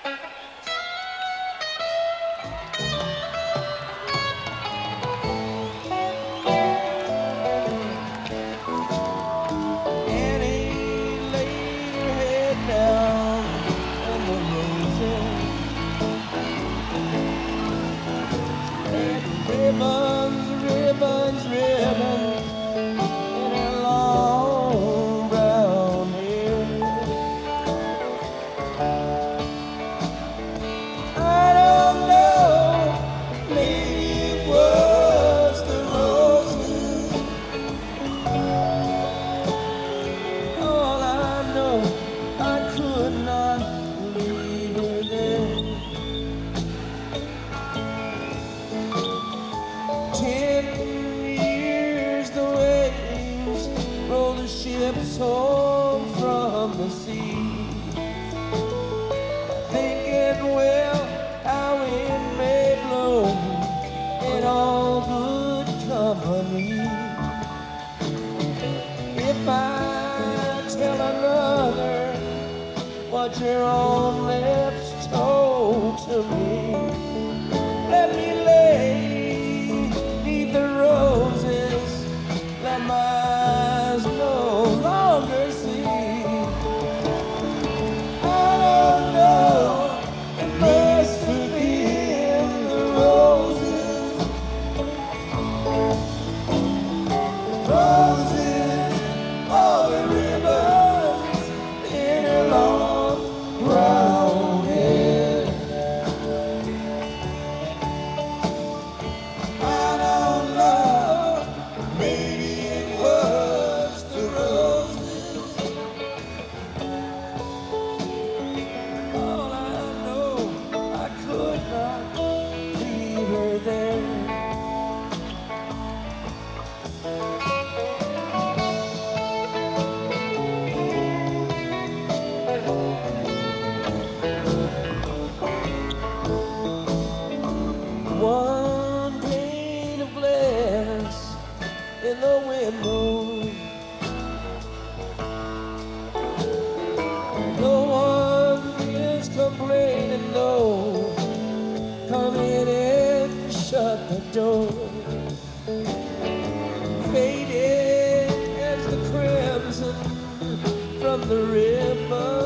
Ships home from the sea, thinking, well, how it may blow in all good company. If I tell another what your own lips told to me, let me lay 'neath the roses, let my eyes no longer see. I don't know, it must be in the roses, roses, all the ribbons in her long brown hair. I don't know, maybe it was the roses. All I know, I could not leave her there. One pane of glass in the window, no one is complaining, no. Come in and shut the door. Faded as the crimson from the ribbon